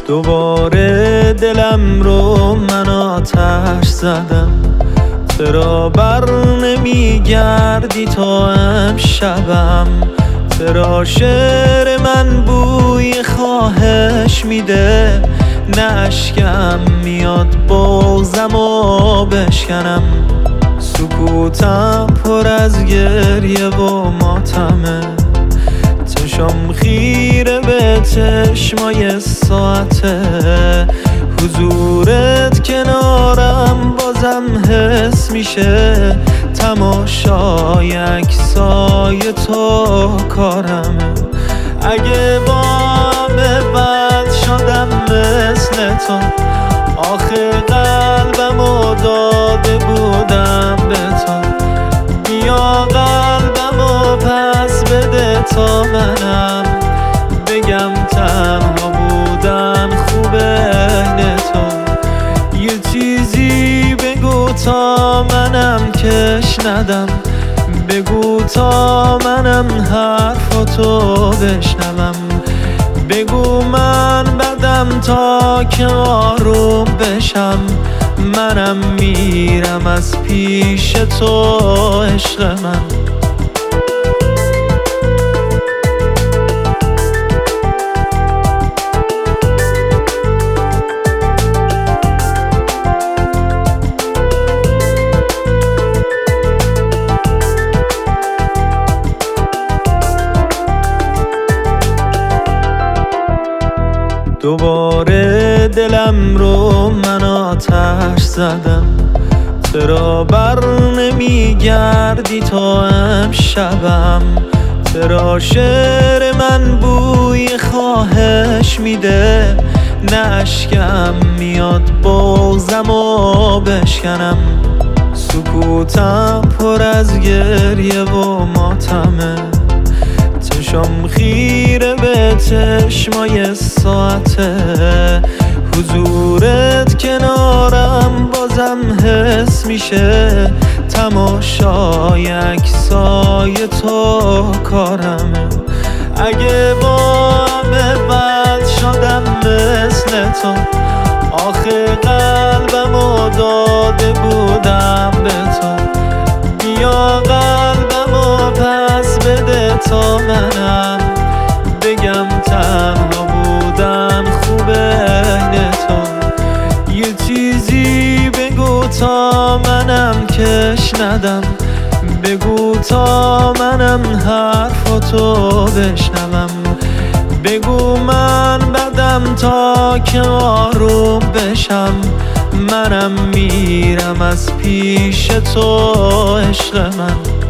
دوباره دلم رو من آتش زدم، چرا بر نمیگردی تا امشبم؟ چرا شعر من بوی خواهش میده، نه اشکم میاد بغضم و بشکنم. سکوتم پر از گریه و ماتمه، چشم خیره به چشمای ساعته. حضورت کنارم بازم حس میشه، تماشای عکسای تو کارمه. اگه با همه بد شدم مثل تو، آخه قلبمو داده بودم به تو. بیا قلبمو پس بده تا منم بگم تنها بودن خوبه عین تو. یه چیزی بگو تا منم کش ندم، بگو تا منم حرفاتو بشنوم. بگو من بدم تا که آروم بشم، منم میرم از پیش تو عشق من. دوباره دلم رو من آتش زدم، چرا بر نمیگردی تا امشبم؟ چرا شعر من بوی خواهش میده، نه اشکم میاد بغضم و بشکنم. سکوتم پر از گریه و ماتمه، چشم خیره به چشمای ساعته. حضورت کنارم بازم حس میشه، تماشای عکسای تو کارمه. اگه با همه بد شدم مثل تو، آخه قلبمو داده بودم به تو. بیا قلبمو پس بده تا منم بگم تنها بودن خوبه عین تو. یه چیزی بگو تا منم کش ندم، بگو تا منم حرفاتو بشنوم. بگو من بدم تا که آروم بشم، منم میرم از پیش تو عشق من.